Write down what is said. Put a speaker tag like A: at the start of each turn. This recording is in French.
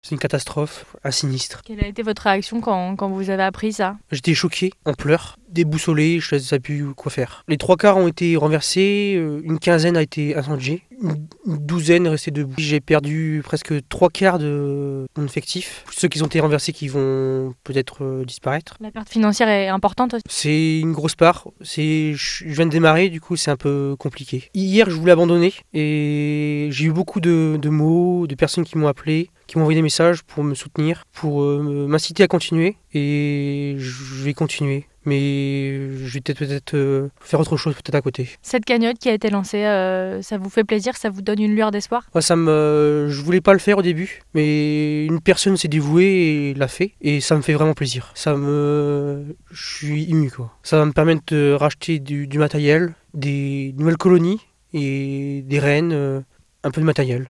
A: C'est une catastrophe, un sinistre.
B: Quelle a été votre réaction quand vous avez appris ça?
A: J'étais choqué, en pleurs, déboussolé, je ne savais plus quoi faire. Les trois quarts ont été renversés, une quinzaine a été incendiée, une douzaine est restée debout. J'ai perdu presque trois quarts de mon effectif. Ceux qui ont été renversés qui vont peut-être disparaître.
B: La perte financière est importante aussi.
A: C'est une grosse part. Je viens de démarrer, du coup c'est un peu compliqué. Hier, je voulais abandonner et j'ai eu beaucoup de mots, de personnes qui m'ont appelé, qui m'ont envoyé des messages pour me soutenir, pour m'inciter à continuer. Et je vais continuer. Mais je vais peut-être faire autre chose peut-être à côté.
B: Cette cagnotte qui a été lancée, ça vous fait plaisir? Ça vous donne une lueur d'espoir?
A: Moi, je voulais pas le faire au début, mais une personne s'est dévouée et l'a fait, et ça me fait vraiment plaisir. Je suis ému quoi. Ça va me permettre de racheter du matériel, des nouvelles colonies et des rennes, un peu de matériel.